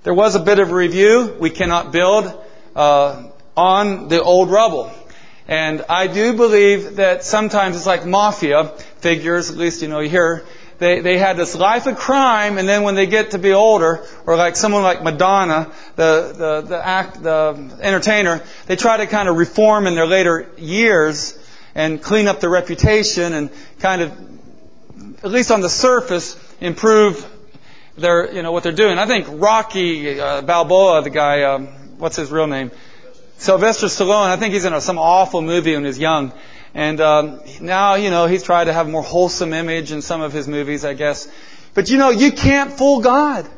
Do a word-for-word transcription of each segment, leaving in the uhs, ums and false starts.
there was a bit of a review. We cannot build uh, on the old rubble. And I do believe that sometimes it's like mafia figures, at least, you know, you hear, they, they had this life of crime, and then when they get to be older, or like someone like Madonna, the, the, the act, the entertainer, they try to kind of reform in their later years and clean up their reputation and kind of, at least on the surface, improve their, you know, what they're doing. I think Rocky uh, Balboa, the guy, um, what's his real name? Sylvester Stallone, I think he's in a, some awful movie when he was young. And um, now, you know, he's tried to have a more wholesome image in some of his movies, I guess. But, you know, you can't fool God.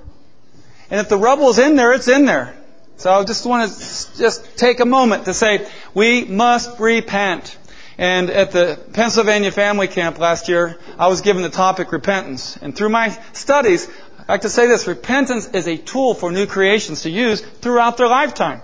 And if the rubble's in there, it's in there. So I just want to just take a moment to say, we must repent. And at the Pennsylvania Family Camp last year, I was given the topic repentance. And through my studies, I like to say this, repentance is a tool for new creations to use throughout their lifetime.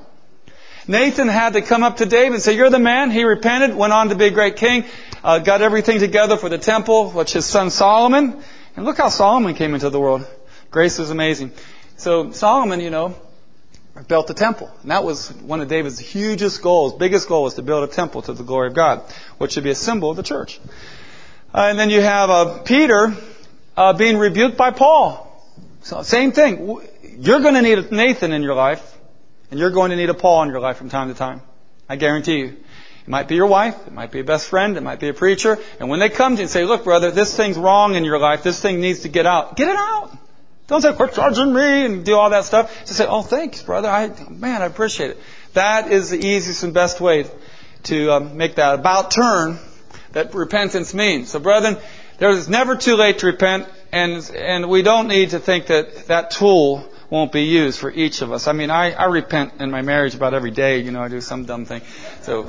Nathan had to come up to David and say, you're the man. He repented, went on to be a great king, uh, got everything together for the temple, which his son Solomon. And look how Solomon came into the world. Grace is amazing. So Solomon, you know, built the temple. And that was one of David's hugest goals, biggest goal was to build a temple to the glory of God, which should be a symbol of the church. Uh, and then you have uh, Peter uh, being rebuked by Paul. So same thing. You're going to need a Nathan in your life. And you're going to need a Paul in your life from time to time. I guarantee you. It might be your wife. It might be a best friend. It might be a preacher. And when they come to you and say, look, brother, this thing's wrong in your life. This thing needs to get out. Get it out. Don't say, quit judging me and do all that stuff. Just say, oh, thanks, brother. I, man, I appreciate it. That is the easiest and best way to uh, make that about turn that repentance means. So, brethren, there is never too late to repent. And, and we don't need to think that that tool won't be used for each of us. I mean, I, I repent in my marriage about every day. You know, I do some dumb thing. So,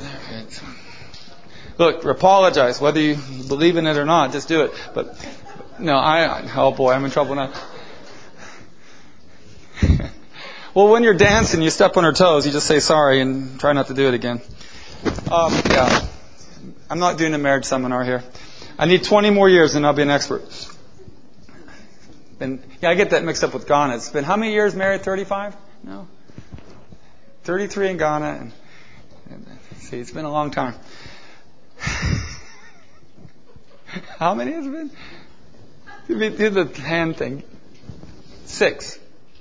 look, apologize. Whether you believe in it or not, just do it. But, no, I, oh boy, I'm in trouble now. Well, when you're dancing, you step on her toes, you just say sorry and try not to do it again. Um, yeah. I'm not doing a marriage seminar here. I need twenty more years and I'll be an expert. And yeah, I get that mixed up with Ghana. It's been how many years married? thirty-five? No. thirty-three in Ghana. And, and see, it's been a long time. How many has it been? Do the hand thing. Six.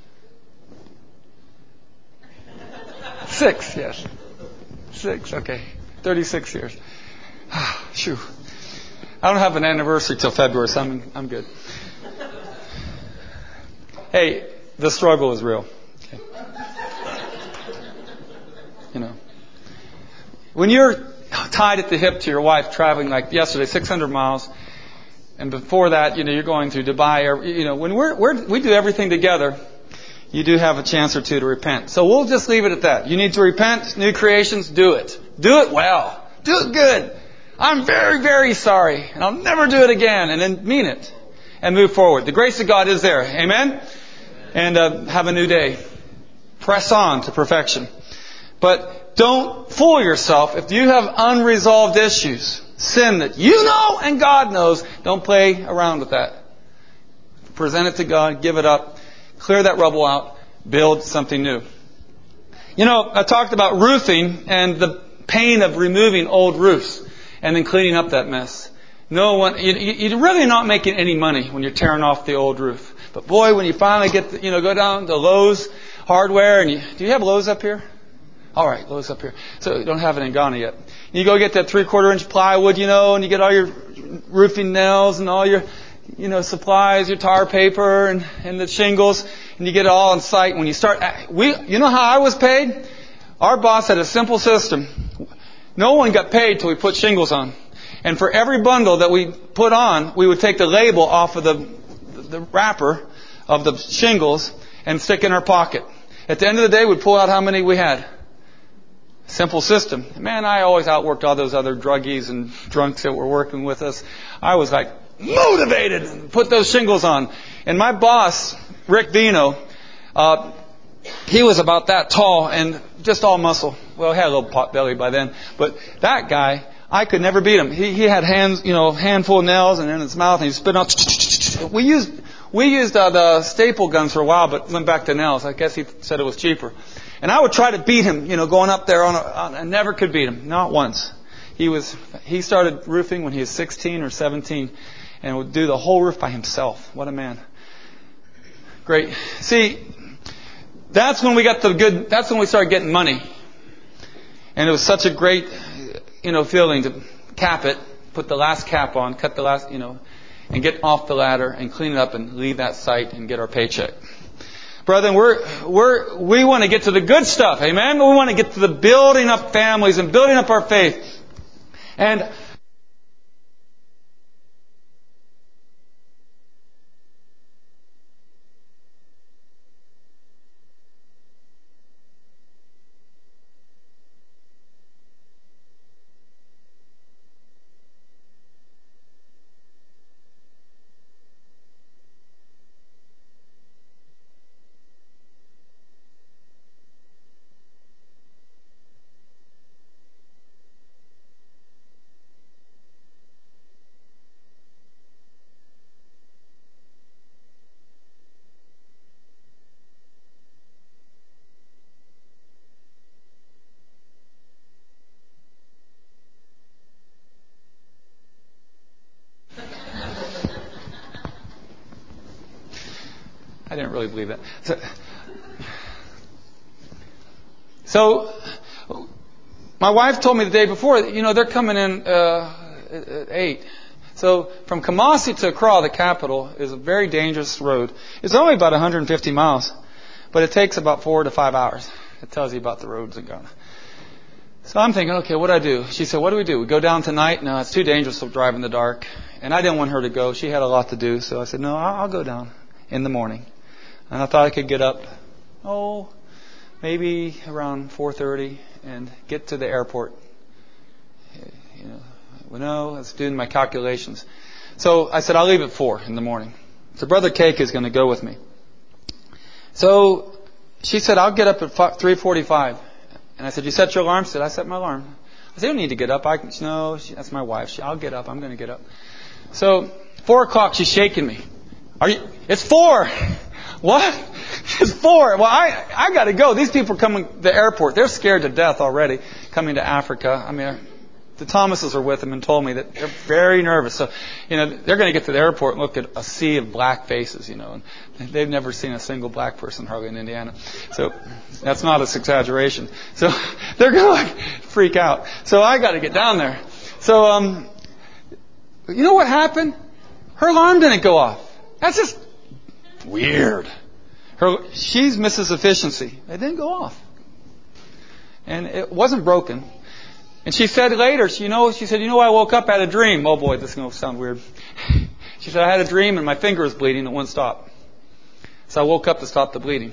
Six, yes. Six, okay. thirty-six years. Shoo. I don't have an anniversary till February, so I'm, I'm good. Hey, the struggle is real. Okay. You know, when you're tied at the hip to your wife, traveling like yesterday, six hundred miles, and before that, you know, you're going to Dubai, or, you know, when we're, we're we do everything together, you do have a chance or two to repent. So we'll just leave it at that. You need to repent, new creations, do it. Do it well. Do it good. I'm very, very sorry, and I'll never do it again, and then mean it, and move forward. The grace of God is there. Amen? And uh, have a new day. Press on to perfection. But don't fool yourself. If you have unresolved issues, sin that you know and God knows, don't play around with that. Present it to God. Give it up. Clear that rubble out. Build something new. You know, I talked about roofing and the pain of removing old roofs and then cleaning up that mess. No one, you, you're really not making any money when you're tearing off the old roof. But boy, when you finally get, the, you know, go down to Lowe's Hardware, and you, do you have Lowe's up here? All right, Lowe's up here. So you don't have it in Ghana yet. You go get that three-quarter inch plywood, you know, and you get all your roofing nails and all your, you know, supplies, your tar paper and, and the shingles, and you get it all on site. When you start, we, you know how I was paid? Our boss had a simple system. No one got paid till we put shingles on. And for every bundle that we put on, we would take the label off of the the wrapper of the shingles and stick in our pocket. At the end of the day, we'd pull out how many we had. Simple system. Man, I always outworked all those other druggies and drunks that were working with us. I was like motivated and put those shingles on. And my boss, Rick Vino, uh, he was about that tall and just all muscle. Well, he had a little pot belly by then. But that guy, I could never beat him. He, he had hands, you know, handful of nails and in his mouth, and he spit out. We used we used uh, the staple guns for a while, but went back to nails. I guess he said it was cheaper. And I would try to beat him, you know, going up there on, a, on I never could beat him, not once. He was he started roofing when he was sixteen or seventeen, and would do the whole roof by himself. What a man! Great. See, that's when we got the good. That's when we started getting money, and it was such a great, you know, feeling to cap it, put the last cap on, cut the last, you know, and get off the ladder and clean it up and leave that site and get our paycheck. Brethren, we're, we're, we want to get to the good stuff. Amen? We want to get to the building up families and building up our faith. And I didn't really believe that. So, so, my wife told me the day before, you know, they're coming in uh, at eight. So from Kumasi to Accra, the capital, is a very dangerous road. It's only about one hundred fifty miles, but it takes about four to five hours. It tells you about the roads in Ghana. So I'm thinking, okay, what do I do? She said, what do we do? We go down tonight? No, it's too dangerous to drive in the dark. And I didn't want her to go. She had a lot to do. So I said, no, I'll go down in the morning. And I thought I could get up, oh, maybe around four thirty and get to the airport. You know, well, no, I was doing my calculations. So I said, I'll leave at four in the morning. So Brother Cake is going to go with me. So she said, I'll get up at three forty-five. And I said, you set your alarm? She said, I set my alarm. I said, you don't need to get up. I can, no, she, that's my wife. She, I'll get up. I'm going to get up. So four o'clock, she's shaking me. Are you? It's four. What? It's four. Well, I I got to go. These people are coming to the airport. They're scared to death already coming to Africa. I mean, the Thomases are with them and told me that they're very nervous. So, you know, they're going to get to the airport and look at a sea of black faces, you know, and they've never seen a single black person hardly in Indiana. So that's not an exaggeration. So they're going to like freak out. So I got to get down there. So, um, you know what happened? Her alarm didn't go off. That's just weird. Her, she's Missus Efficiency. It didn't go off. And it wasn't broken. And she said later, she, you know, she said, you know, I woke up, I had a dream. Oh boy, this is going to sound weird. She said, I had a dream and my finger was bleeding. It wouldn't stop. So I woke up to stop the bleeding.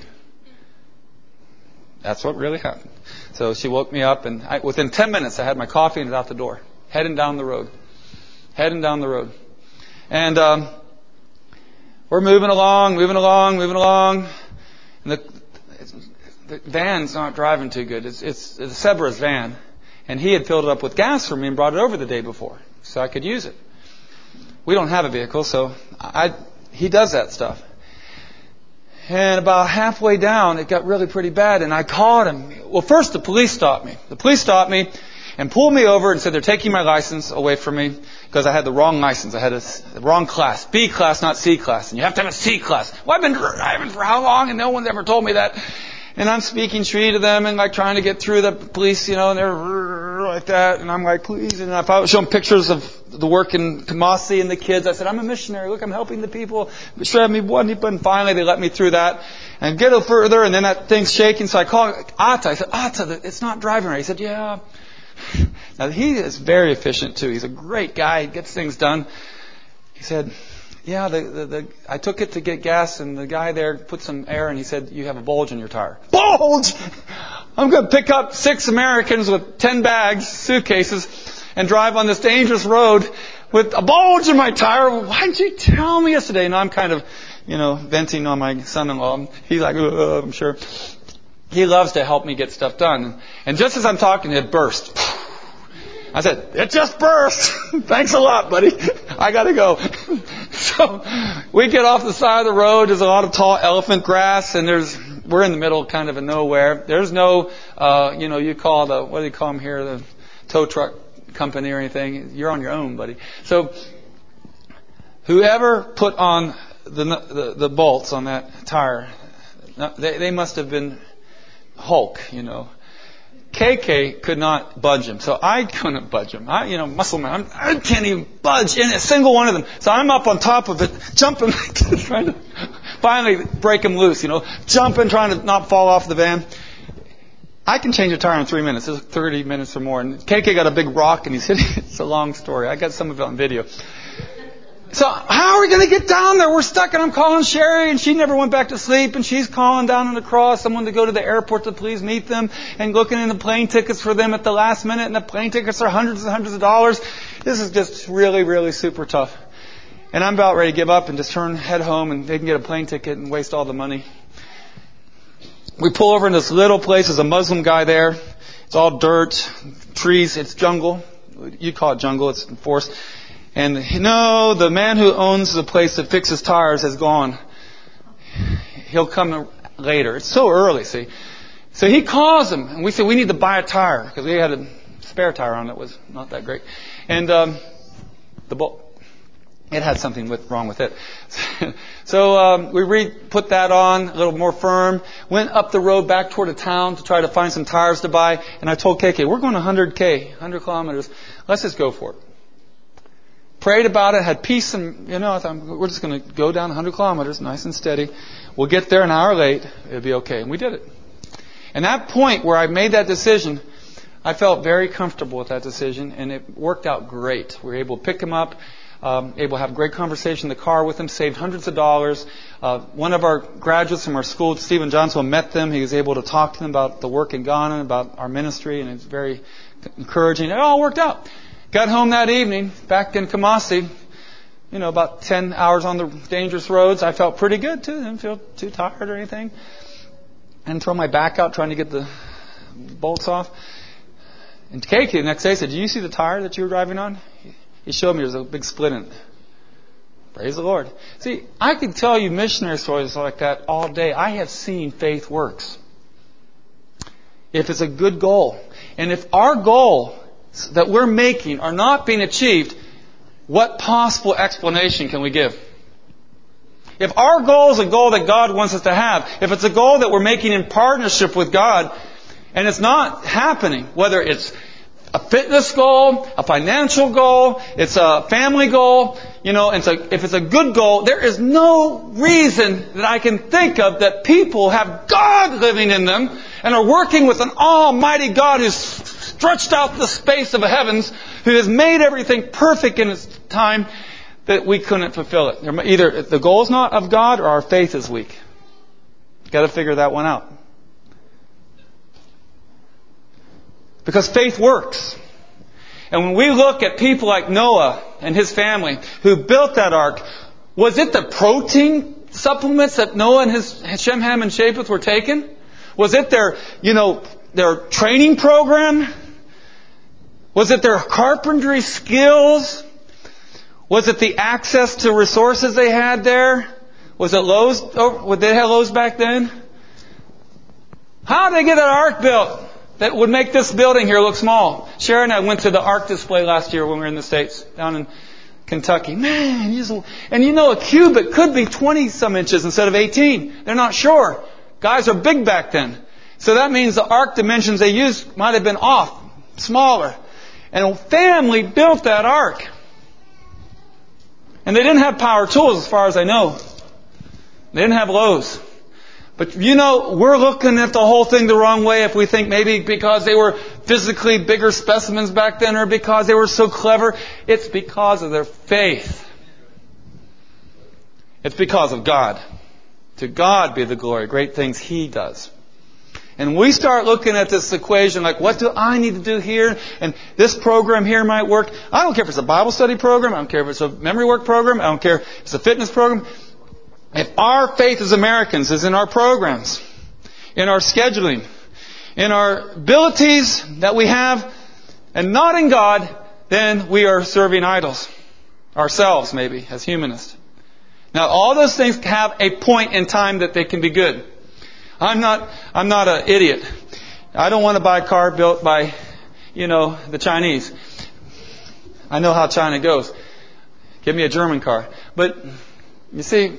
That's what really happened. So she woke me up and I, within ten minutes I had my coffee and was out the door. Heading down the road. Heading down the road. And, um, we're moving along, moving along, moving along. And the, the van's not driving too good. It's, it's, it's Sebra's van. And he had filled it up with gas for me and brought it over the day before so I could use it. We don't have a vehicle, so I, he does that stuff. And about halfway down, it got really pretty bad, and I called him. Well, first the police stopped me. The police stopped me and pulled me over and said they're taking my license away from me because I had the wrong license. I had a, the wrong class. B class, not C class. And you have to have a C class. Well, I've been driving for how long? And no one's ever told me that. And I'm speaking Tree to them and like trying to get through the police, you know, and they're like that. And I'm like, please. And if I was showing pictures of the work in Kumasi and the kids, I said, I'm a missionary. Look, I'm helping the people. And finally they let me through that and get a little further. And then that thing's shaking. So I called Atta. I said, Atta, it's not driving right. He said, yeah. Now he is very efficient too. He's a great guy. He gets things done. He said, yeah, the, the, the, I took it to get gas and the guy there put some air and he said, you have a bulge in your tire. Bulge! I'm going to pick up six Americans with ten bags, suitcases, and drive on this dangerous road with a bulge in my tire. Why didn't you tell me yesterday? And I'm kind of, you know, venting on my son-in-law. He's like, oh, I'm sure. He loves to help me get stuff done. And just as I'm talking, it burst. I said, it just burst. Thanks a lot, buddy. I got to go. So we get off the side of the road. There's a lot of tall elephant grass, and there's we're in the middle kind of of nowhere. There's no, uh, you know, you call the, what do you call them here, the tow truck company or anything. You're on your own, buddy. So whoever put on the the, the bolts on that tire, they, they must have been Hulk, you know. K K could not budge him, so I couldn't budge him. I, you know, muscle man, I'm, I can't even budge in a single one of them. So I'm up on top of it, jumping, trying to finally break him loose, you know, jumping, trying to not fall off the van. I can change a tire in three minutes. It's thirty minutes or more. And K K got a big rock and he's hitting it. It's a long story. I got some of it on video. So how are we going to get down there? We're stuck, and I'm calling Sherry, and she never went back to sleep, and she's calling down on the cross someone to go to the airport to please meet them, and looking in the plane tickets for them at the last minute, and the plane tickets are hundreds and hundreds of dollars. This is just really, really super tough. And I'm about ready to give up and just turn, head home, and they can get a plane ticket and waste all the money. We pull over in this little place. There's a Muslim guy there. It's all dirt, trees. It's jungle. You call it jungle. It's forest. And no, the man who owns the place that fixes tires has gone. He'll come later. It's so early, see. So he calls him, and we said, we need to buy a tire, because we had a spare tire on that was not that great. And um, the bolt, it had something with, wrong with it. So um, we re- put that on, a little more firm, went up the road back toward a town to try to find some tires to buy. And I told K K, we're going one hundred K, one hundred kilometers. Let's just go for it. Prayed about it, had peace, and, you know, I thought, we're just going to go down one hundred kilometers, nice and steady. We'll get there an hour late. It'll be okay. And we did it. And that point where I made that decision, I felt very comfortable with that decision, and it worked out great. We were able to pick him up, um, able to have a great conversation in the car with him, saved hundreds of dollars. Uh, one of our graduates from our school, Stephen Johnson, met them. He was able to talk to them about the work in Ghana, about our ministry, and it's very encouraging. It all worked out. Got home that evening, back in Kumasi, you know, about ten hours on the dangerous roads. I felt pretty good, too. Didn't feel too tired or anything. And throw my back out trying to get the bolts off. And K K the next day said, did you see the tire that you were driving on? He showed me there's a big split in it. Praise the Lord. See, I could tell you missionary stories like that all day. I have seen faith works. If it's a good goal. And if our goal that we're making are not being achieved, what possible explanation can we give? If our goal is a goal that God wants us to have, if it's a goal that we're making in partnership with God, and it's not happening, whether it's a fitness goal, a financial goal, it's a family goal, you know, it's a, if it's a good goal, there is no reason that I can think of that people have God living in them and are working with an almighty God who's stretched out the space of the heavens, who has made everything perfect in its time, that we couldn't fulfill it. Either the goal is not of God or our faith is weak. Got to figure that one out. Because faith works. And when we look at people like Noah and his family who built that ark, was it the protein supplements that Noah and his Shem, Ham, and Japheth were taking? Was it their, you know, their training program? Was it their carpentry skills? Was it the access to resources they had there? Was it Lowe's? Oh, would they have Lowe's back then? How did they get that ark built that would make this building here look small? Sharon and I went to the ark display last year when we were in the States, down in Kentucky. Man, you just, and you know a cubit could be twenty some inches instead of eighteen. They're not sure. Guys are big back then. So that means the ark dimensions they used might have been off, smaller. And a family built that ark. And they didn't have power tools as far as I know. They didn't have Lowe's. But you know, we're looking at the whole thing the wrong way if we think maybe because they were physically bigger specimens back then or because they were so clever. It's because of their faith. It's because of God. To God be the glory. Great things He does. And we start looking at this equation like, what do I need to do here? And this program here might work. I don't care if it's a Bible study program. I don't care if it's a memory work program. I don't care if it's a fitness program. If our faith as Americans is in our programs, in our scheduling, in our abilities that we have, and not in God, then we are serving idols. Ourselves, maybe, as humanists. Now, all those things have a point in time that they can be good. I'm not, I'm not an idiot. I don't want to buy a car built by, you know, the Chinese. I know how China goes. Give me a German car. But, you see,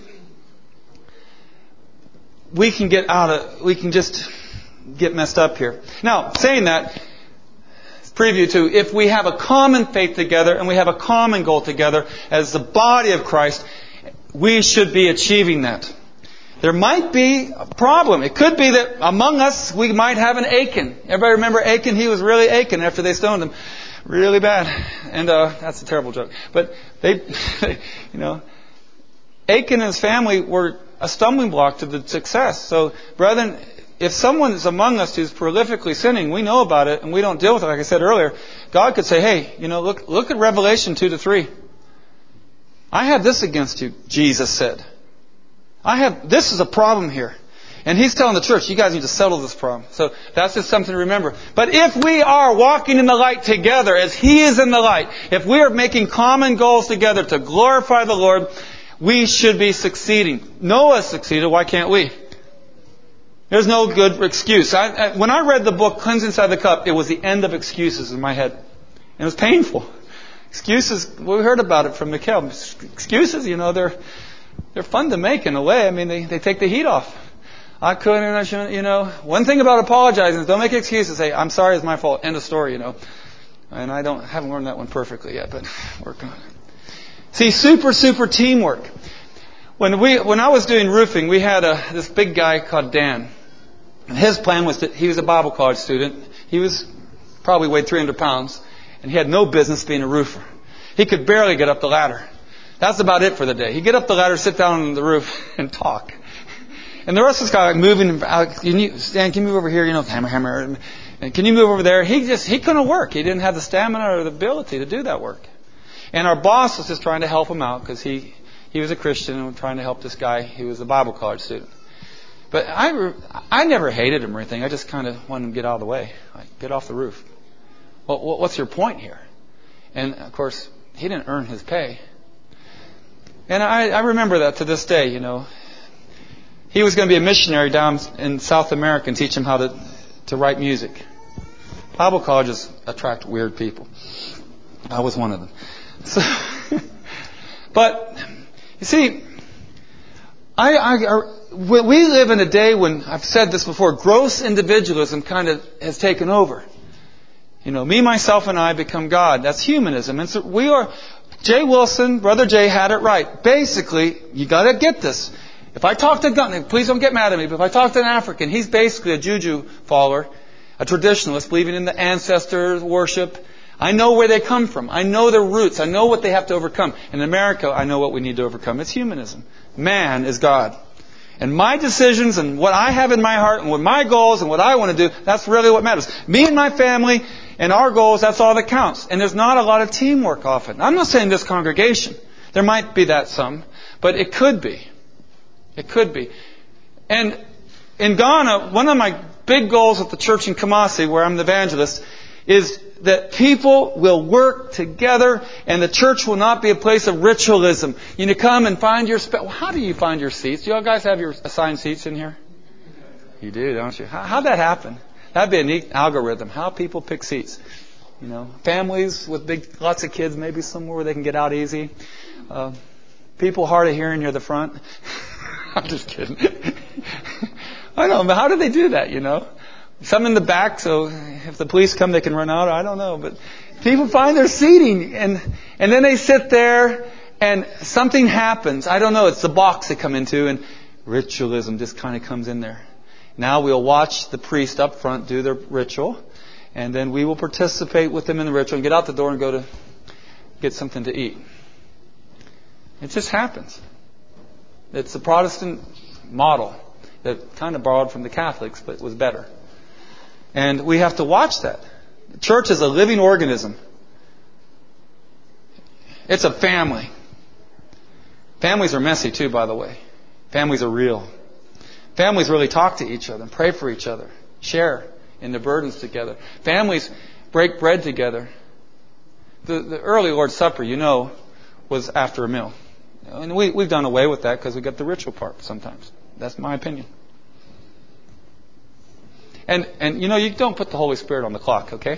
we can get out of, we can just get messed up here. Now, saying that, preview to, if we have a common faith together and we have a common goal together as the body of Christ, we should be achieving that. There might be a problem. It could be that among us we might have an Achan. Everybody remember Achan? He was really Achan after they stoned him. Really bad. And uh, that's a terrible joke. But they, you know, Achan and his family were a stumbling block to the success. So, brethren, if someone is among us who's prolifically sinning, we know about it and we don't deal with it, like I said earlier, God could say, hey, you know, look, look at Revelation two to three. I have this against you, Jesus said. I have, this is a problem here. And He's telling the church, you guys need to settle this problem. So that's just something to remember. But if we are walking in the light together as He is in the light, if we are making common goals together to glorify the Lord, we should be succeeding. Noah succeeded, why can't we? There's no good excuse. I, I, when I read the book, Cleanse Inside the Cup, it was the end of excuses in my head. And it was painful. Excuses, well, we heard about it from Mikhail. Excuses, you know, they're they're fun to make in a way. I mean, they, they take the heat off. I couldn't, I shouldn't, you know. One thing about apologizing is don't make excuses. Say, I'm sorry, it's my fault. End of story, you know. And I don't haven't learned that one perfectly yet, but work on it. See, super, super teamwork. When we when I was doing roofing, we had a this big guy called Dan. And his plan was that he was a Bible college student. He was probably weighed three hundred pounds. And he had no business being a roofer. He could barely get up the ladder. That's about it for the day. He'd get up the ladder, sit down on the roof, and talk. And the rest of this guy like moving, can you, Stan, can you move over here? You know, hammer, hammer. And can you move over there? He just, he couldn't work. He didn't have the stamina or the ability to do that work. And our boss was just trying to help him out because he, he was a Christian and was trying to help this guy. He was a Bible college student. But I, I never hated him or anything. I just kind of wanted him to get out of the way. Like, get off the roof. Well, what's your point here? And, of course, he didn't earn his pay. And I, I remember that to this day, you know. He was going to be a missionary down in South America and teach him how to, to write music. Bible colleges attract weird people. I was one of them. So, but, you see, I, I, I, we live in a day when, I've said this before, gross individualism kind of has taken over. You know, me, myself, and I become God. That's humanism. And so we are, Jay Wilson, Brother Jay had it right. Basically, you gotta get this. If I talk to Gunn, please don't get mad at me, but if I talk to an African, he's basically a juju follower, a traditionalist, believing in the ancestor worship. I know where they come from. I know their roots. I know what they have to overcome. In America, I know what we need to overcome. It's humanism. Man is God. And my decisions and what I have in my heart and what my goals and what I want to do, that's really what matters. Me and my family and our goals, that's all that counts. And there's not a lot of teamwork often. I'm not saying this congregation. There might be that some. But it could be. It could be. And in Ghana, one of my big goals at the church in Kumasi, where I'm the evangelist, is that people will work together and the church will not be a place of ritualism. You know, come and find your... Spe- How do you find your seats? Do you all guys have your assigned seats in here? You do, don't you? How, how'd that happen? That'd be a neat algorithm. How people pick seats. You know, families with big, lots of kids, maybe somewhere where they can get out easy. Uh, people hard of hearing near the front. I'm just kidding. I know, but how do they do that, you know? Some in the back, so if the police come, they can run out. I don't know. But people find their seating, and and then they sit there, and something happens. I don't know. It's the box they come into, and ritualism just kind of comes in there. Now we'll watch the priest up front do their ritual, and then we will participate with them in the ritual and get out the door and go to get something to eat. It just happens. It's the Protestant model that kind of borrowed from the Catholics, but was better. And we have to watch that. The church is a living organism. It's a family. Families are messy too, by the way. Families are real. Families really talk to each other and pray for each other. Share in the burdens together. Families break bread together. The, the early Lord's Supper, you know, was after a meal. And we, we've done away with that because we got the ritual part sometimes. That's my opinion. And, and you know, you don't put the Holy Spirit on the clock, okay?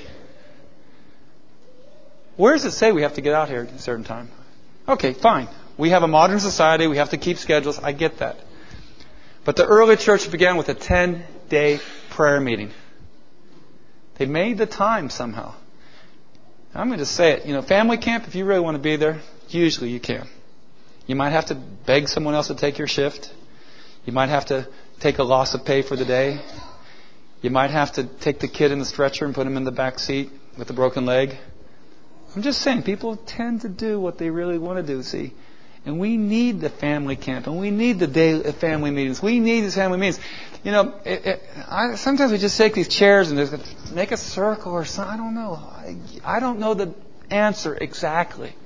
Where does it say we have to get out here at a certain time? Okay, fine. We have a modern society. We have to keep schedules. I get that. But the early church began with a ten-day prayer meeting. They made the time somehow. I'm going to say it. You know, family camp, if you really want to be there, usually you can. You might have to beg someone else to take your shift. You might have to take a loss of pay for the day. You might have to take the kid in the stretcher and put him in the back seat with a broken leg. I'm just saying, people tend to do what they really want to do, see. And we need the family camp, and we need the daily family meetings. We need these family meetings. You know, it, it, I, sometimes we just take these chairs and just make a circle or something. I don't know. I, I don't know the answer exactly.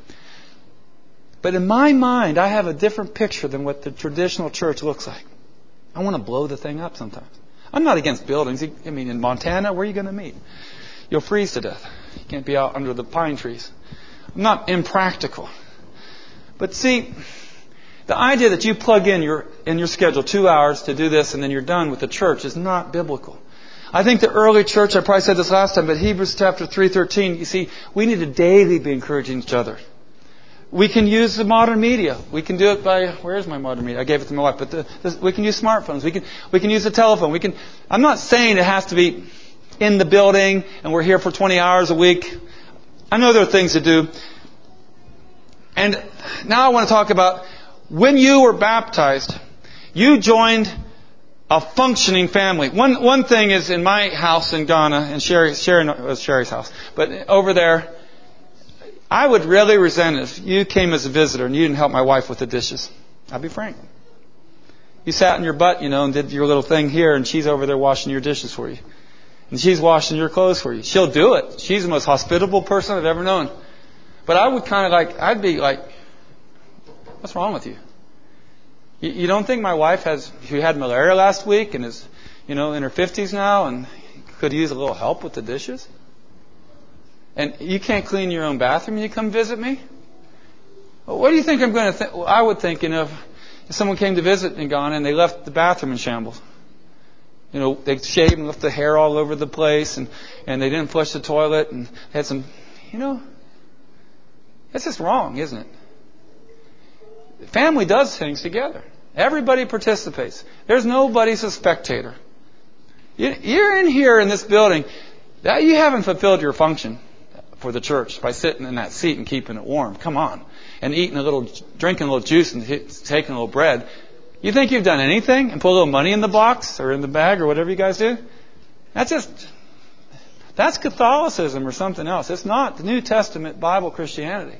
But in my mind, I have a different picture than what the traditional church looks like. I want to blow the thing up sometimes. I'm not against buildings. I mean, in Montana, where are you going to meet? You'll freeze to death. You can't be out under the pine trees. I'm not impractical. But see, the idea that you plug in your in your schedule two hours to do this and then you're done with the church is not biblical. I think the early church, I probably said this last time, but Hebrews chapter three thirteen, you see, we need to daily be encouraging each other. We can use the modern media. We can do it by, where's my modern media? I gave it to my wife, but the, the, we can use smartphones. We can we can use the telephone. We can. I'm not saying it has to be in the building and we're here for twenty hours a week. I know there are things to do. And now I want to talk about when you were baptized, you joined a functioning family. One one thing is in my house in Ghana, and Sherry, Sherry was Sherry's house, but over there, I would really resent it if you came as a visitor and you didn't help my wife with the dishes. I'll be frank. You sat in your butt, you know, and did your little thing here, and she's over there washing your dishes for you. And she's washing your clothes for you. She'll do it. She's the most hospitable person I've ever known. But I would kind of like, I'd be like, what's wrong with you? You, you don't think my wife has, she had malaria last week and is, you know, in her fifties now and could use a little help with the dishes? And you can't clean your own bathroom and you come visit me? Well, what do you think I'm going to think? Well, I would think, you know, if someone came to visit in Ghana and they left the bathroom in shambles. You know, they shaved and left the hair all over the place and, and they didn't flush the toilet and had some, you know, that's just wrong, isn't it? Family does things together. Everybody participates. There's nobody's a spectator. You're in here in this building. That you haven't fulfilled your function for the church by sitting in that seat and keeping it warm. Come on. And eating a little, drinking a little juice and taking a little bread. You think you've done anything and put a little money in the box or in the bag or whatever you guys do? That's just... That's Catholicism or something else. It's not the New Testament Bible Christianity.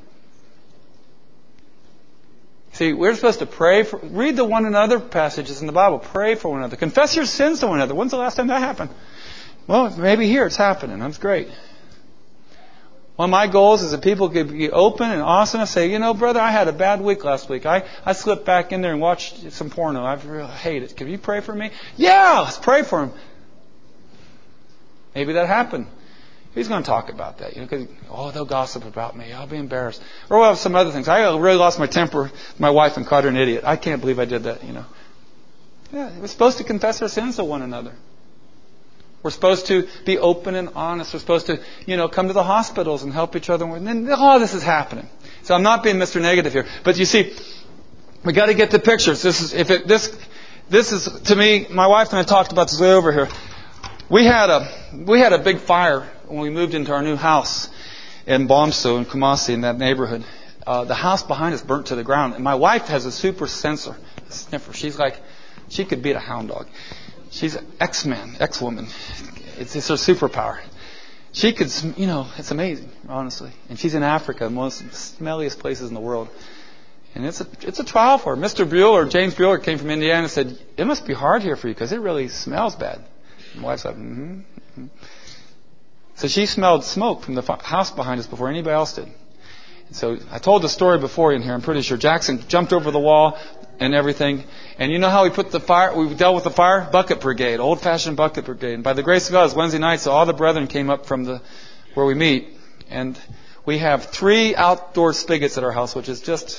See, we're supposed to pray for, read the one another passages in the Bible. Pray for one another. Confess your sins to one another. When's the last time that happened? Well, maybe here it's happening. That's great. One of my goals is that people could be open and honest enough to say, you know, brother, I had a bad week last week. I, I slipped back in there and watched some porno. I really hate it. Can you pray for me? Yeah, let's pray for him. Maybe that happened. He's going to talk about that, you know, because, oh, they'll gossip about me. I'll be embarrassed. Or we'll have some other things. I really lost my temper with my wife and called her an idiot. I can't believe I did that, you know. Yeah, we're supposed to confess our sins to one another. We're supposed to be open and honest. We're supposed to, you know, come to the hospitals and help each other. And then all this is happening. So I'm not being Mister Negative here. But you see, we got to get the pictures. This is, if it, this, this is, to me, my wife and I talked about this way over here. We had a we had a big fire when we moved into our new house in Bomso in Kumasi in that neighborhood. Uh, the house behind us burnt to the ground, and my wife has a super sensor, a sniffer. She's like, she could beat a hound dog. She's an X-man, X-woman. It's, it's her superpower. She could, you know, it's amazing, honestly. And she's in Africa, most smelliest places in the world. And it's a it's a trial for her. Mister Bueller, James Bueller, came from Indiana and said, it must be hard here for you because it really smells bad. My wife's like, mm-hmm, mm-hmm. So she smelled smoke from the house behind us before anybody else did. And so I told the story before in here, I'm pretty sure. Jackson jumped over the wall and everything. And you know how we put the fire, we dealt with the fire? Bucket brigade, old-fashioned bucket brigade. And by the grace of God, it was Wednesday night, so all the brethren came up from the where we meet. And we have three outdoor spigots at our house, which is just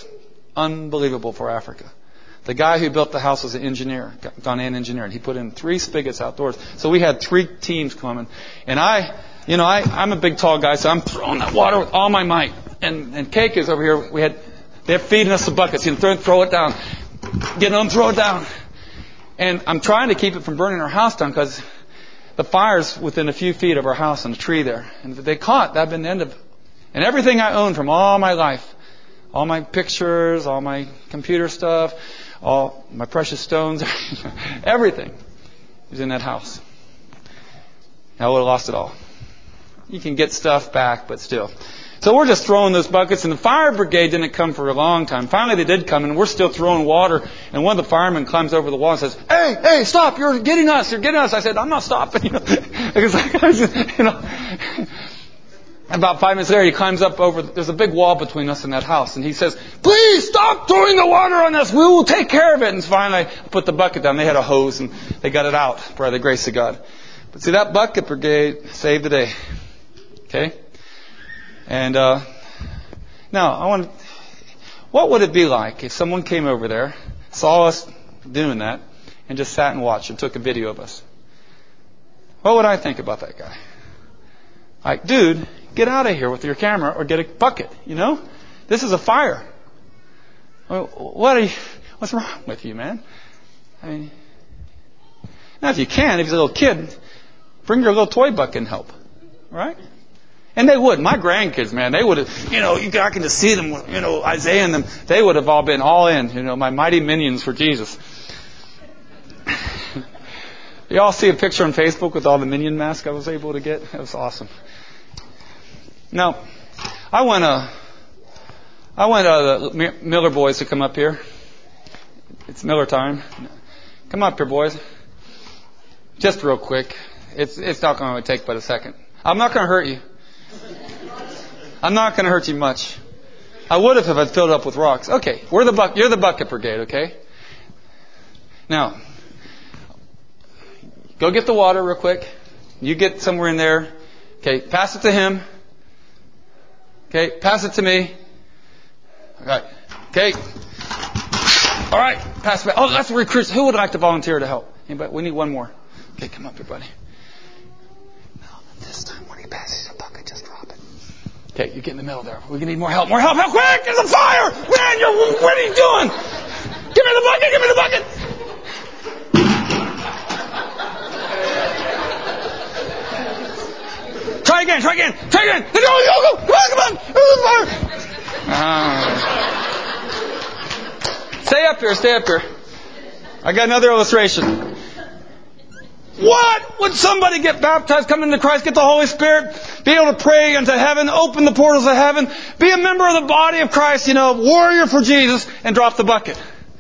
unbelievable for Africa. The guy who built the house was an engineer, Ghanaian engineer, and he put in three spigots outdoors. So we had three teams coming. And I, you know, I, I'm a big, tall guy, so I'm throwing that water with all my might. And, and Cake is over here. We had, they're feeding us the buckets. You know, throw, throw it down. Get them, throw it down. And I'm trying to keep it from burning our house down because the fire's within a few feet of our house and a tree there. And if they caught, that'd been the end of it. And everything I owned from all my life, all my pictures, all my computer stuff, all my precious stones, everything was in that house. I would have lost it all. You can get stuff back, but still. So we're just throwing those buckets, and the fire brigade didn't come for a long time. Finally, they did come, and we're still throwing water. And one of the firemen climbs over the wall and says, "Hey, hey, stop! You're getting us! You're getting us!" I said, "I'm not stopping." You know, because I was just, you know. About five minutes later, he climbs up over. There's a big wall between us and that house, and he says, "Please stop throwing the water on us. We will take care of it." And finally, I put the bucket down. They had a hose, and they got it out by the grace of God. But see, that bucket brigade saved the day. Okay. And uh, now, I want. What would it be like if someone came over there, saw us doing that, and just sat and watched and took a video of us? What would I think about that guy? Like, dude, get out of here with your camera or get a bucket. You know, this is a fire. What are you? What's wrong with you, man? I mean, now if you can, if he's a little kid, bring your little toy bucket and help, right? And they would. My grandkids, man, they would have, you know, you, I can just see them, you know, Isaiah and them, they would have all been all in, you know, my mighty minions for Jesus. You all see a picture on Facebook with all the minion masks I was able to get? That was awesome. Now, I want uh, I want uh, the Miller boys to come up here. It's Miller time. Come up here, boys. Just real quick. It's it's not going to take but a second. I'm not going to hurt you. I'm not going to hurt you much. I would have if I'd filled it up with rocks. Okay, we're the buck. You're the bucket brigade. Okay. Now, go get the water real quick. You get somewhere in there. Okay, pass it to him. Okay, pass it to me. All right. Okay. All right, pass it back. Oh, that's recruits. Who would like to volunteer to help? Anybody? We need one more. Okay, come up here, buddy. Now, this time when he passes the bucket, just drop it. Okay, you get in the middle there. We're going to need more help. More help. Help, quick! There's a fire! Man, you're, what are you doing? Give me the bucket! Give me the bucket! Try again, try again, try again. Go, go, go. Come on, come on. Uh, stay up here, stay up here. I got another illustration. What? Would somebody get baptized, come into Christ, get the Holy Spirit, be able to pray into heaven, open the portals of heaven, be a member of the body of Christ, you know, warrior for Jesus, and drop the bucket?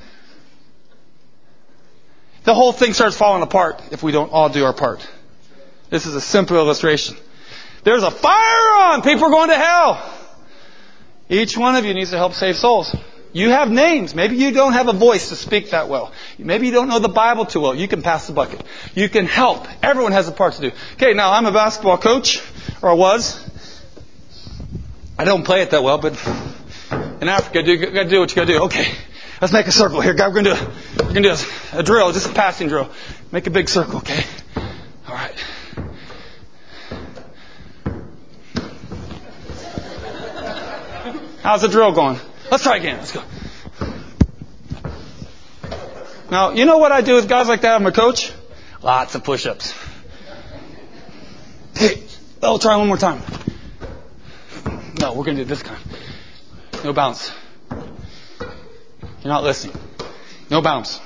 The whole thing starts falling apart if we don't all do our part. This is a simple illustration. There's a fire on. People are going to hell. Each one of you needs to help save souls. You have names. Maybe you don't have a voice to speak that well. Maybe you don't know the Bible too well. You can pass the bucket. You can help. Everyone has a part to do. Okay, now I'm a basketball coach, or I was. I don't play it that well, but in Africa, you got to do what you got to do. Okay, let's make a circle here. We're going to do a, we're going to do a, a drill, just a passing drill. Make a big circle, okay? All right. How's the drill going? Let's try again. Let's go. Now, you know what I do with guys like that? I'm a coach. Lots of push-ups. Hey, I'll try one more time. No, we're going to do it this time. No bounce. You're not listening. No bounce.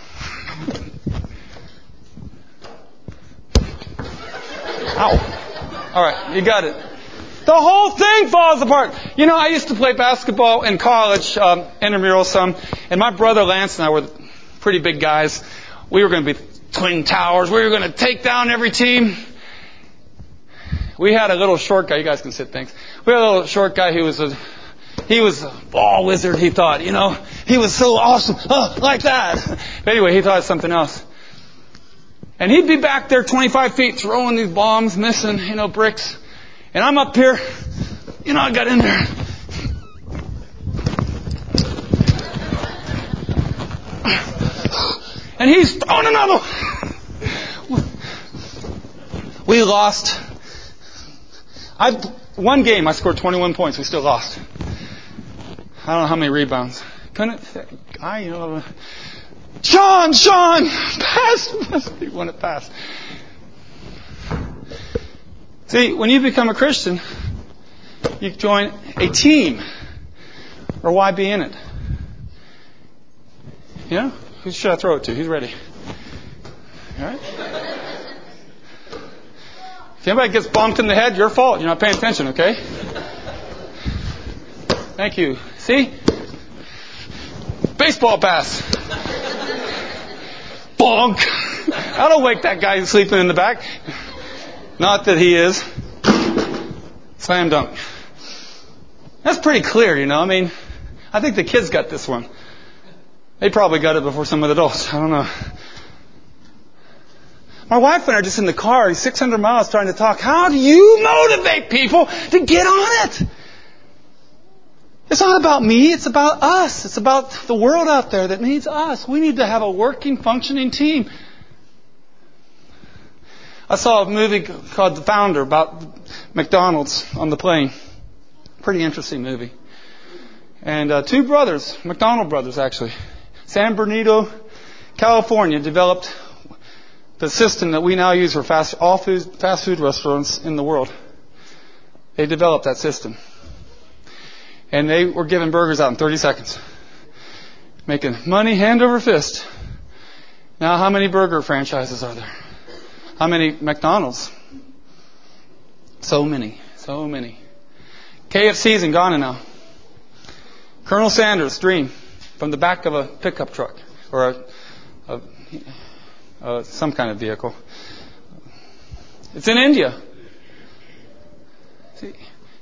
Ow. All right, you got it. The whole thing falls apart. You know, I used to play basketball in college, um, intramural some, and my brother Lance and I were pretty big guys. We were going to be twin towers. We were going to take down every team. We had a little short guy. You guys can sit, thanks. We had a little short guy who was a, he was a ball wizard, he thought, you know. He was so awesome, oh, like that. But anyway, he thought of something else. And he'd be back there twenty-five feet throwing these bombs, missing, you know, bricks. And I'm up here, you know, I got in there. And he's throwing another. We lost. I one game I scored twenty-one points. We still lost. I don't know how many rebounds. Couldn't I? You know, Sean, Sean, pass. He want to pass. See, when you become a Christian, you join a team. Or why be in it? You know? Who should I throw it to? Who's ready? All right? If anybody gets bonked in the head, your fault. You're not paying attention, okay? Thank you. See? Baseball pass. Bonk. That'll wake that guy who's sleeping in the back. Not that he is. Slam dunk. That's pretty clear, you know. I mean, I think the kids got this one. They probably got it before some of the adults. I don't know. My wife and I are just in the car, six hundred miles, trying to talk. How do you motivate people to get on it? It's not about me. It's about us. It's about the world out there that needs us. We need to have a working, functioning team. I saw a movie called The Founder about McDonald's on the plane. Pretty interesting movie. And uh, two brothers, McDonald brothers actually, San Bernardino, California, developed the system that we now use for fast, all food, fast food restaurants in the world. They developed that system. And they were giving burgers out in thirty seconds. Making money hand over fist. Now how many burger franchises are there? How many McDonald's? So many. So many. K F C's in Ghana now. Colonel Sanders' dream from the back of a pickup truck or a, a, a some kind of vehicle. It's in India. See,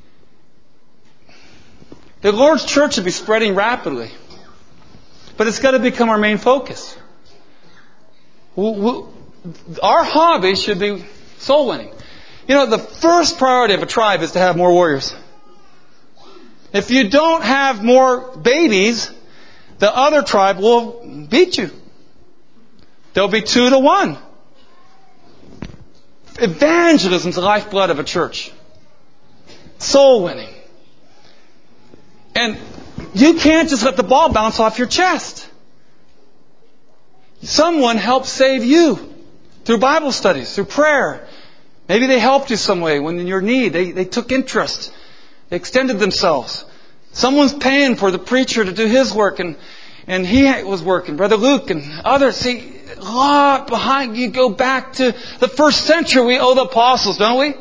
the Lord's church should be spreading rapidly, but it's got to become our main focus. We, we, our hobby should be soul winning. You know, the first priority of a tribe is to have more warriors. If you don't have more babies, the other tribe will beat you. There'll be two to one. Evangelism is the lifeblood of a church. Soul winning. And you can't just let the ball bounce off your chest. Someone helped save you through Bible studies, through prayer. Maybe they helped you some way when in your need. They, they took interest. They extended themselves. Someone's paying for the preacher to do his work, and, and he was working. Brother Luke and others. See, a lot behind. You go back to the first century. We owe the apostles, don't we?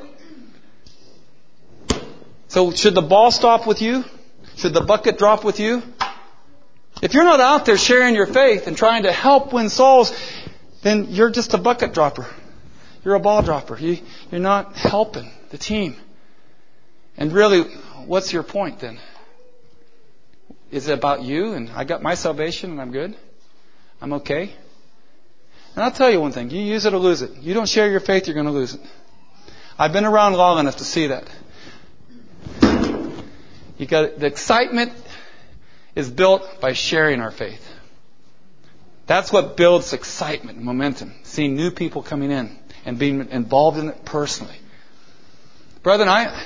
So should the ball stop with you? Should the bucket drop with you? If you're not out there sharing your faith and trying to help win souls, then you're just a bucket dropper. You're a ball dropper. You, you're not helping the team. And really, what's your point then? Is it about you and I got my salvation and I'm good? I'm okay? And I'll tell you one thing. You use it or lose it. You don't share your faith, you're going to lose it. I've been around long enough to see that. You got the excitement is built by sharing our faith. That's what builds excitement and momentum. Seeing new people coming in and being involved in it personally. Brethren, I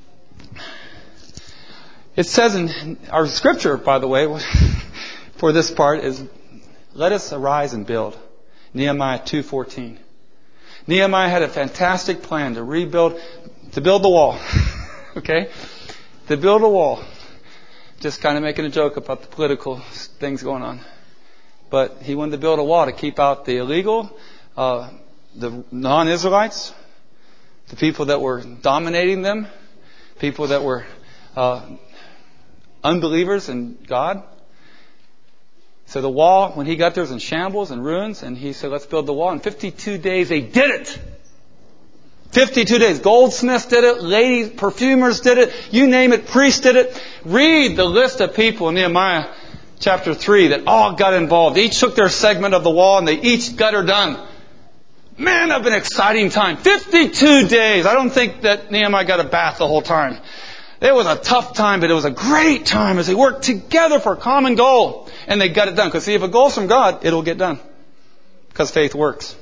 it says in our scripture, by the way, for this part is, let us arise and build. Nehemiah two fourteen. Nehemiah had a fantastic plan to rebuild, to build the wall. Okay? To build a wall. Just kind of making a joke about the political things going on. But he wanted to build a wall to keep out the illegal, uh, the non-Israelites, the people that were dominating them, people that were uh, unbelievers in God. So the wall, when he got there, was in shambles and ruins, and he said, let's build the wall. In fifty-two days, they did it. fifty-two days. Goldsmiths did it. Lady perfumers did it. You name it. Priests did it. Read the list of people in Nehemiah chapter three that all got involved. Each took their segment of the wall and they each got her done. Man, that was an exciting time. fifty-two days. I don't think that Nehemiah got a bath the whole time. It was a tough time, but it was a great time as they worked together for a common goal. And they got it done. Because see, if a goal's from God, it'll get done. Because faith works.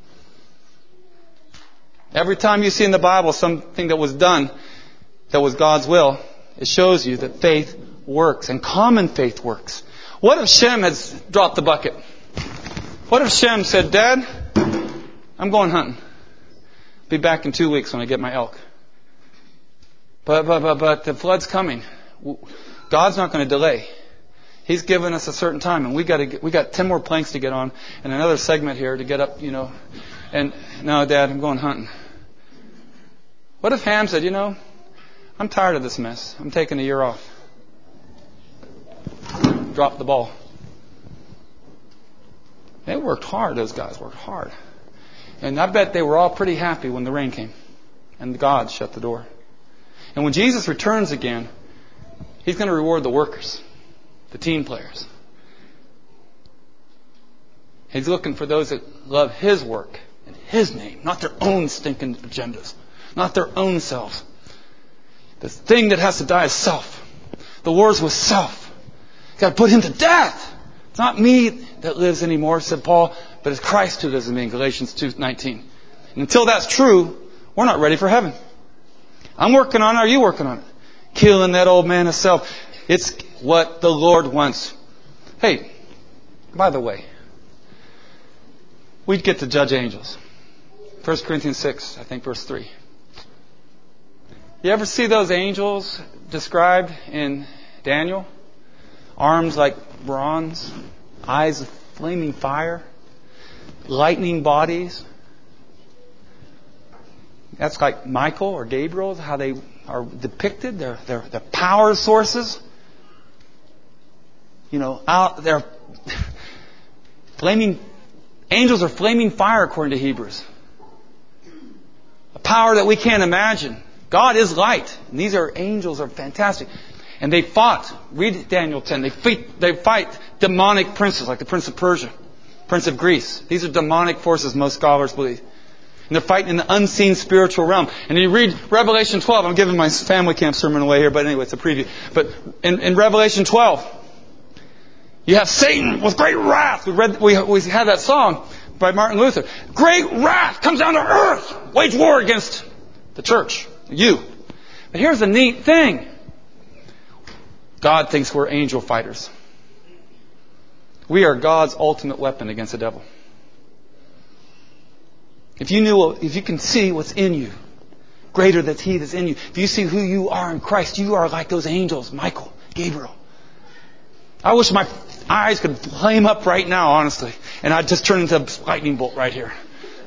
Every time you see in the Bible something that was done that was God's will, it shows you that faith works. And common faith works. What if Shem had dropped the bucket? What if Shem said, Dad, I'm going hunting. Be back in two weeks when I get my elk. But, but, but, but the flood's coming. God's not going to delay. He's given us a certain time, and we got to get, we got ten more planks to get on, and another segment here to get up, you know. And no, Dad, I'm going hunting. What if Ham said, you know, I'm tired of this mess. I'm taking a year off. Drop the ball. They worked hard. Those guys worked hard, and I bet they were all pretty happy when the rain came, and God shut the door. And when Jesus returns again, He's going to reward the workers, the team players. He's looking for those that love His work in His name, not their own stinking agendas, not their own selves. The thing that has to die is self. The war's with self. You've got to put Him to death. It's not me that lives anymore, said Paul, but it's Christ who lives in me in Galatians two nineteen. And until that's true, we're not ready for heaven. I'm working on it. Are you working on it? Killing that old man of self. It's what the Lord wants. Hey, by the way, we get to judge angels. First Corinthians six, I think verse three. You ever see those angels described in Daniel? Arms like bronze, eyes of flaming fire, lightning bodies. That's like Michael or Gabriel, how they are depicted. They're, they're, they're power sources. You know, out they're flaming, angels are flaming fire according to Hebrews. A power that we can't imagine. God is light. And these are angels are fantastic. And they fought. Read Daniel ten. They fight, they fight demonic princes like the Prince of Persia, Prince of Greece. These are demonic forces, most scholars believe. And they're fighting in the unseen spiritual realm. And you read Revelation twelve. I'm giving my family camp sermon away here, but anyway, it's a preview. But in, in Revelation twelve, you have Satan with great wrath. We read, we, we had that song by Martin Luther. Great wrath comes down to earth. Wage war against the church. You. But here's the neat thing. God thinks we're angel fighters. We are God's ultimate weapon against the devil. If you knew, if you can see what's in you, greater than He that's in you. If you see who you are in Christ, you are like those angels, Michael, Gabriel. I wish my eyes could flame up right now, honestly, and I'd just turn into a lightning bolt right here.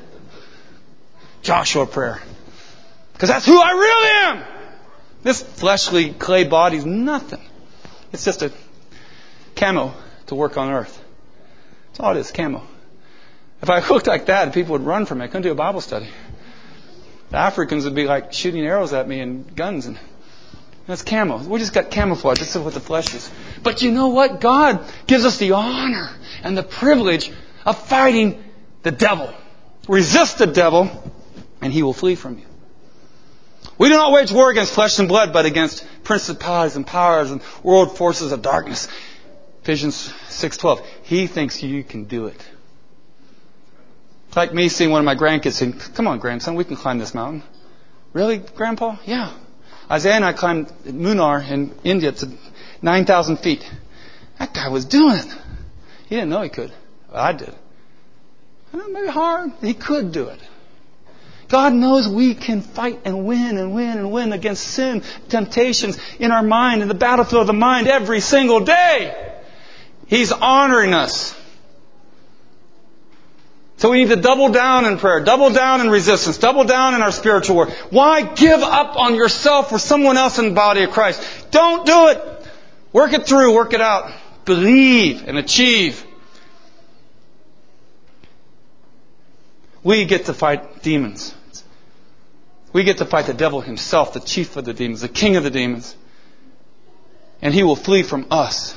Joshua prayer. Because that's who I really am. This fleshly clay body is nothing. It's just a camo to work on earth. That's all it is, camo. If I looked like that, people would run from me. I couldn't do a Bible study. The Africans would be like shooting arrows at me and guns. And that's camo. We just got camouflage. This is what the flesh is. But you know what? God gives us the honor and the privilege of fighting the devil. Resist the devil, and he will flee from you. We do not wage war against flesh and blood, but against principalities and powers and world forces of darkness. Ephesians six twelve. He thinks you can do it. It's like me seeing one of my grandkids saying, come on, grandson, we can climb this mountain. Really, Grandpa? Yeah. Isaiah and I climbed Munnar in India to nine thousand feet. That guy was doing it. He didn't know he could. I did. I know, maybe hard. He could do it. God knows we can fight and win and win and win against sin, temptations in our mind, in the battlefield of the mind every single day. He's honoring us. So we need to double down in prayer, double down in resistance, double down in our spiritual work. Why give up on yourself for someone else in the body of Christ? Don't do it. Work it through, work it out. Believe and achieve. We get to fight demons. We get to fight the devil himself, the chief of the demons, the king of the demons. And he will flee from us.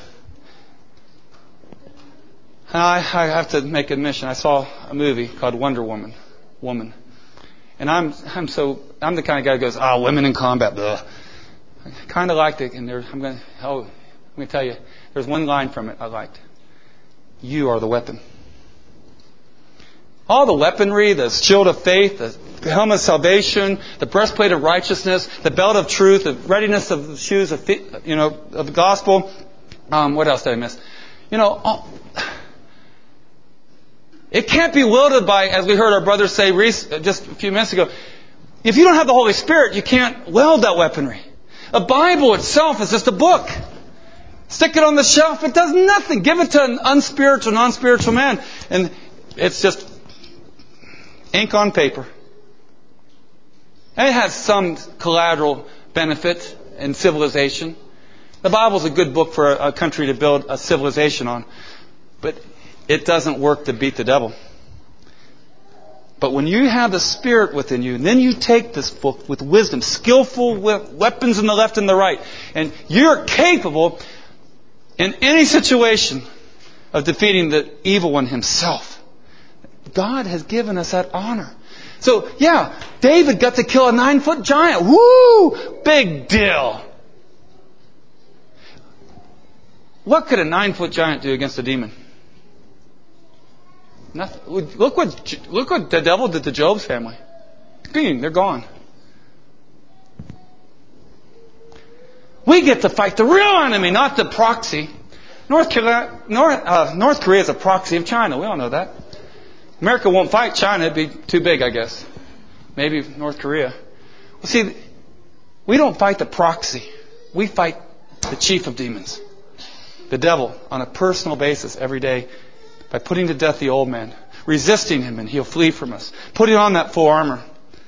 I, I have to make admission. I saw a movie called Wonder Woman. Woman. And I'm I'm so I'm the kind of guy who goes, oh, women in combat. Blah. I kind of liked it. And there, I'm going. Oh, I'm going to tell you. There's one line from it I liked. You are the weapon. All the weaponry, the shield of faith, the helmet of salvation, the breastplate of righteousness, the belt of truth, the readiness of the shoes of, you know, of the gospel. Um, what else did I miss? You know, all, it can't be wielded by, as we heard our brother say just a few minutes ago, if you don't have the Holy Spirit, you can't wield that weaponry. A Bible itself is just a book. Stick it on the shelf, it does nothing. Give it to an unspiritual, non-spiritual man, and it's just ink on paper. And it has some collateral benefit in civilization. The Bible is a good book for a country to build a civilization on. But it doesn't work to beat the devil. But when you have the Spirit within you, then you take this book with wisdom, skillful weapons in the left and the right, and you're capable in any situation of defeating the evil one himself. God has given us that honor. So, yeah, David got to kill a nine-foot giant. Woo! Big deal. What could a nine-foot giant do against a demon? Nothing. Look what look what the devil did to Job's family. They're gone. We get to fight the real enemy, not the proxy. North Korea, North, uh, North Korea is a proxy of China. We all know that. America won't fight China. It'd be too big, I guess. Maybe North Korea. Well, see, we don't fight the proxy. We fight the chief of demons, the devil, on a personal basis every day by putting to death the old man, resisting him, and he'll flee from us. Putting on that full armor.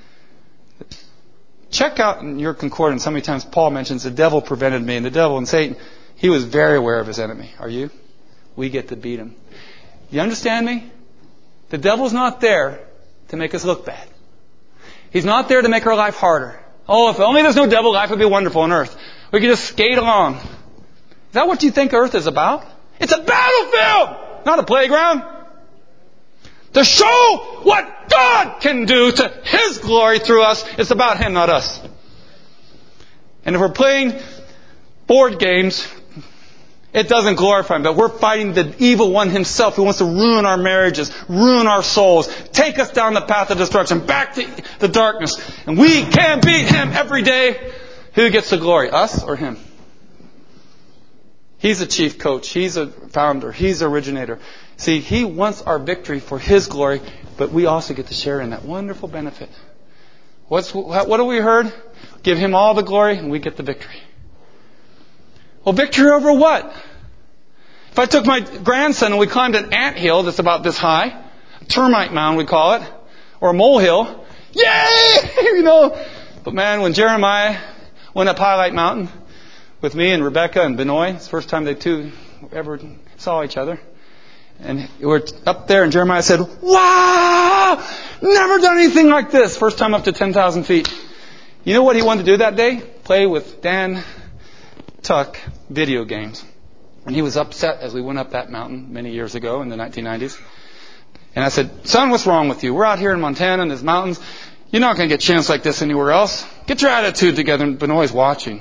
Check out in your concordance how many times Paul mentions the devil prevented me, and the devil and Satan, he was very aware of his enemy. Are you? We get to beat him. You understand me? The devil's not there to make us look bad. He's not there to make our life harder. Oh, if only there's no devil, life would be wonderful on earth. We could just skate along. Is that what you think earth is about? It's a battlefield, not a playground. To show what God can do to His glory through us. It's about Him, not us. And if we're playing board games, it doesn't glorify Him. But we're fighting the evil one himself who wants to ruin our marriages, ruin our souls, take us down the path of destruction, back to the darkness. And we can beat him every day. Who gets the glory? Us or him? He's a chief coach. He's a founder. He's an originator. See, he wants our victory for his glory, but we also get to share in that wonderful benefit. What's, what have we heard? Give him all the glory and we get the victory. Well, victory over what? If I took my grandson and we climbed an anthill that's about this high, a termite mound we call it, or a molehill, yay! You know. But man, when Jeremiah went up Highlight Mountain with me and Rebecca and Benoit, it's the first time they two ever saw each other. And we're up there and Jeremiah said, wow! Never done anything like this. First time up to ten thousand feet. You know what he wanted to do that day? Play with Dan Tuck video games. And he was upset as we went up that mountain many years ago in the nineteen nineties. And I said, son, what's wrong with you? We're out here in Montana in these mountains. You're not going to get a chance like this anywhere else. Get your attitude together. And Benoit's watching.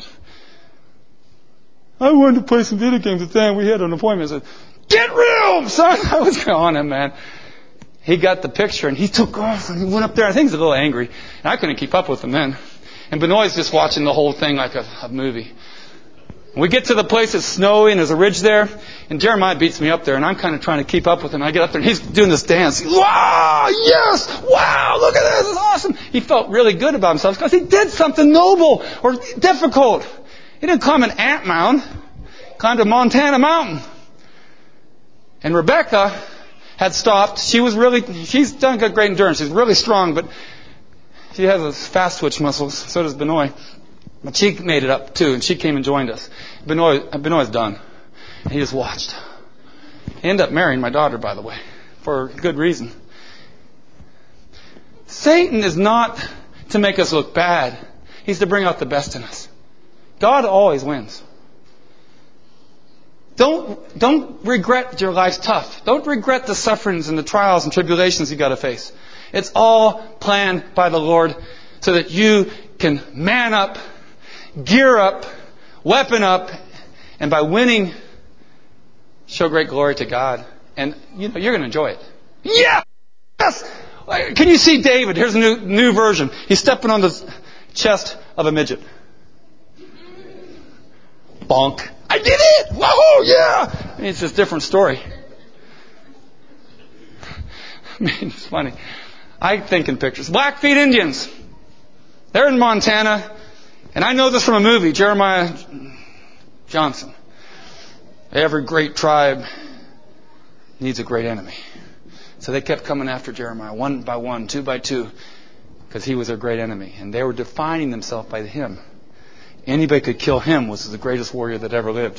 I wanted to play some video games with Dan. We had an appointment. I said, get real, son. I was on him, man. He got the picture and he took off and he went up there. I think he's a little angry. And I couldn't keep up with him then. And Benoit's just watching the whole thing like a, a movie. We get to the place, it's snowy and there's a ridge there. And Jeremiah beats me up there and I'm kind of trying to keep up with him. I get up there and he's doing this dance. Wow, yes, wow, look at this, it's awesome. He felt really good about himself because he did something noble or difficult. He didn't climb an ant mound. He climbed a Montana mountain. And Rebecca had stopped. She was really, she's done good, great endurance. She's really strong, but she has those fast twitch muscles. So does Benoit. But she made it up too, and she came and joined us. Benoit, Benoit's done. And he just watched. He ended up marrying my daughter, by the way, for good reason. Satan is not to make us look bad. He's to bring out the best in us. God always wins. Don't, don't regret that your life's tough. Don't regret the sufferings and the trials and tribulations you've got to face. It's all planned by the Lord so that you can man up, gear up, weapon up, and by winning, show great glory to God. And you know, you're going to enjoy it. Yeah! yes! Can you see David? Here's a new, new version. He's stepping on the chest of a midget. Bonk. I did it! Whoa, yeah! I mean, it's just a different story. I mean, it's funny. I think in pictures. Blackfeet Indians. They're in Montana. And I know this from a movie, Jeremiah Johnson. Every great tribe needs a great enemy. So they kept coming after Jeremiah, one by one, two by two, because he was their great enemy. And they were defining themselves by him. Anybody could kill him was the greatest warrior that ever lived.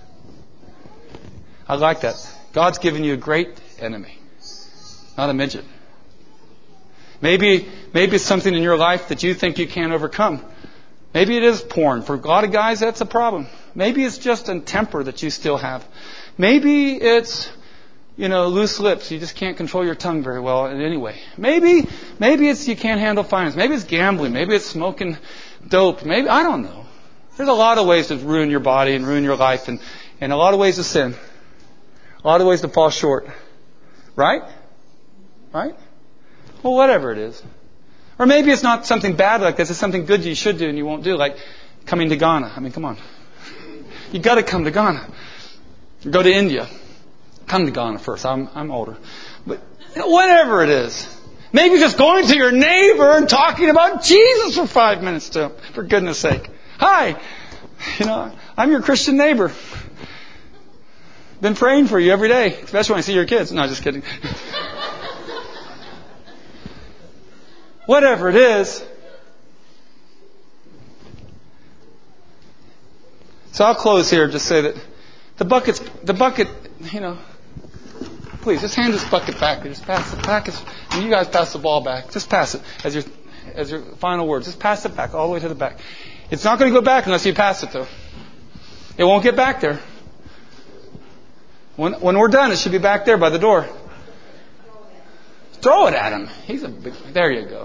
I like that. God's given you a great enemy, not a midget. Maybe, maybe it's something in your life that you think you can't overcome. Maybe it is porn. For a lot of guys, that's a problem. Maybe it's just a temper that you still have. Maybe it's, you know, loose lips. You just can't control your tongue very well in any way. Maybe, maybe it's you can't handle finance. Maybe it's gambling. Maybe it's smoking dope. Maybe, I don't know. There's a lot of ways to ruin your body and ruin your life, and, and a lot of ways to sin. A lot of ways to fall short. Right? Right? Well, whatever it is. Or maybe it's not something bad like this. It's something good you should do and you won't do, like coming to Ghana. I mean, come on. You've got to come to Ghana. Go to India. Come to Ghana first. I'm, I'm older. But you know, whatever it is. Maybe just going to your neighbor and talking about Jesus for five minutes to him. For goodness sake. Hi. You know, I'm your Christian neighbor. Been praying for you every day. Especially when I see your kids. No, just kidding. Whatever it is. So I'll close here. Just say that the bucket's, the bucket, you know, please just hand this bucket back. Just pass it back. And you guys pass the ball back. Just pass it as your, as your final words. Just pass it back all the way to the back. It's not going to go back unless you pass it, though. It won't get back there. When, when we're done, it should be back there by the door. Throw it at him. He's a big, there you go.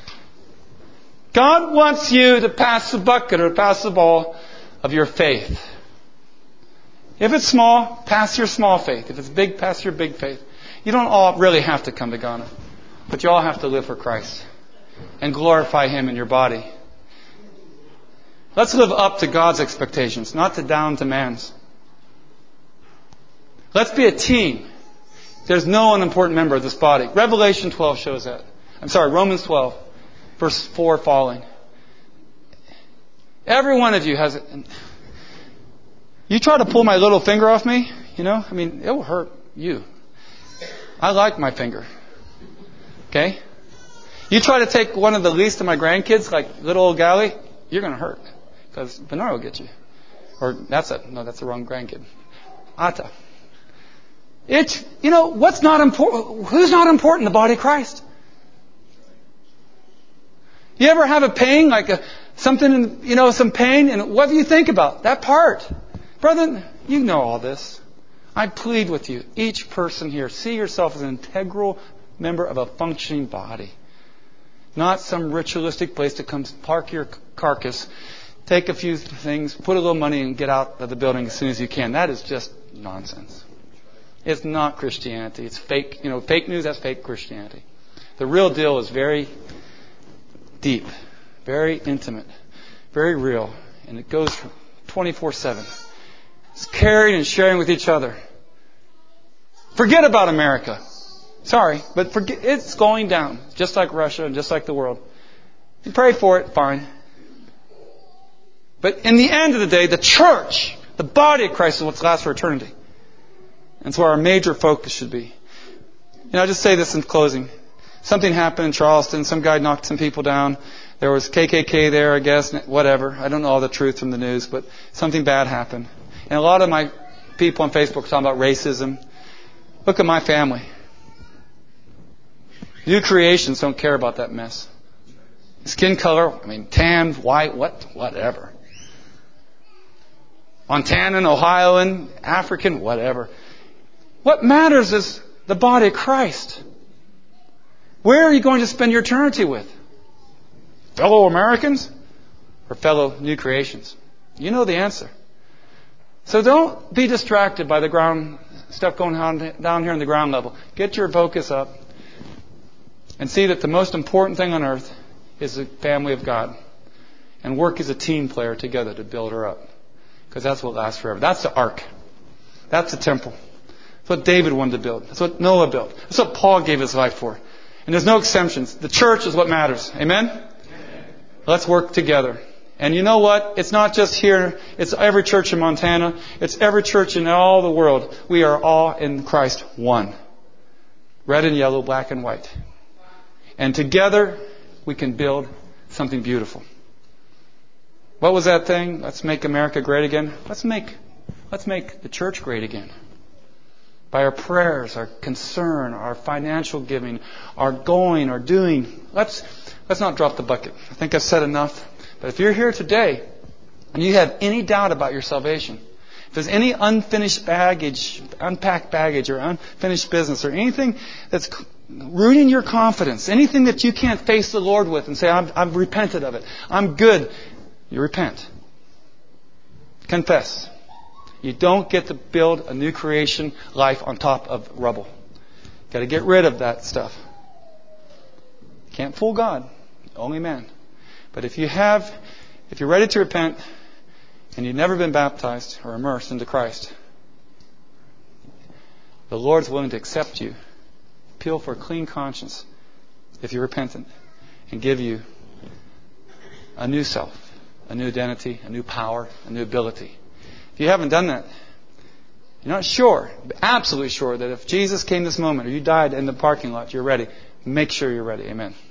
God wants you to pass the bucket or pass the ball of your faith. If it's small, pass your small faith. If it's big, pass your big faith. You don't all really have to come to Ghana, but you all have to live for Christ and glorify Him in your body. Let's live up to God's expectations, not to down to man's. Let's be a team. There's no unimportant member of this body. Revelation twelve shows that. I'm sorry, Romans twelve, verse four following. Every one of you has it. You try to pull my little finger off me, you know, I mean, it will hurt you. I like my finger. Okay? You try to take one of the least of my grandkids, like little old Gally, you're going to hurt. Because Bernard will get you. Or that's a, no, that's the wrong grandkid. Atta. It's, you know, what's not important? Who's not important in the body of Christ? You ever have a pain, like a, something, you know, some pain, and what do you think about? That part. Brother, you know all this. I plead with you, each person here, see yourself as an integral member of a functioning body. Not some ritualistic place to come park your carcass, take a few things, put a little money and get out of the building as soon as you can. That is just nonsense. It's not Christianity. It's fake, you know, fake news, that's fake Christianity. The real deal is very deep, very intimate, very real, and it goes twenty-four seven. It's caring and sharing with each other. Forget about America. Sorry, but forget, it's going down, just like Russia and just like the world. You pray for it, fine. But in the end of the day, the church, the body of Christ, is what's lasts for eternity. And so our major focus should be. You know, I'll just say this in closing. Something happened in Charleston. Some guy knocked some people down. There was K K K there, I guess, whatever. I don't know all the truth from the news, but something bad happened. And a lot of my people on Facebook are talking about racism. Look at my family. New creations don't care about that mess. Skin color, I mean, tan, white, what, whatever. Montanan, Ohioan, African, whatever. What matters is the body of Christ. Where are you going to spend your eternity with? Fellow Americans or fellow new creations? You know the answer. So don't be distracted by the ground stuff going on down here in the ground level. Get your focus up. and see that the most important thing on earth is the family of God. And work as a team player together to build her up. Because that's what lasts forever. That's the ark. That's the temple. That's what David wanted to build. That's what Noah built. That's what Paul gave his life for. And there's no exemptions. The church is what matters. Amen? Amen. Let's work together. And you know what? It's not just here. It's every church in Montana. It's every church in all the world. We are all in Christ one. Red and yellow, black and white. And together we can build something beautiful. What was that thing? Let's make America great again. Let's make, let's make the church great again. By our prayers, our concern, our financial giving, our going, our doing. Let's, let's not drop the bucket. I think I've said enough. But if you're here today and you have any doubt about your salvation, if there's any unfinished baggage, unpacked baggage or unfinished business or anything that's rooting your confidence, anything that you can't face the Lord with and say, I've, I've repented of it. I'm good. You repent. Confess. You don't get to build a new creation life on top of rubble. You've got to get rid of that stuff. Can't fool God. Only man. But if you have, if you're ready to repent and you've never been baptized or immersed into Christ, the Lord's willing to accept you, appeal for a clean conscience if you're repentant, and give you a new self. A new identity, a new power, a new ability. If you haven't done that, you're not sure, absolutely sure that if Jesus came this moment or you died in the parking lot, you're ready. Make sure you're ready. Amen.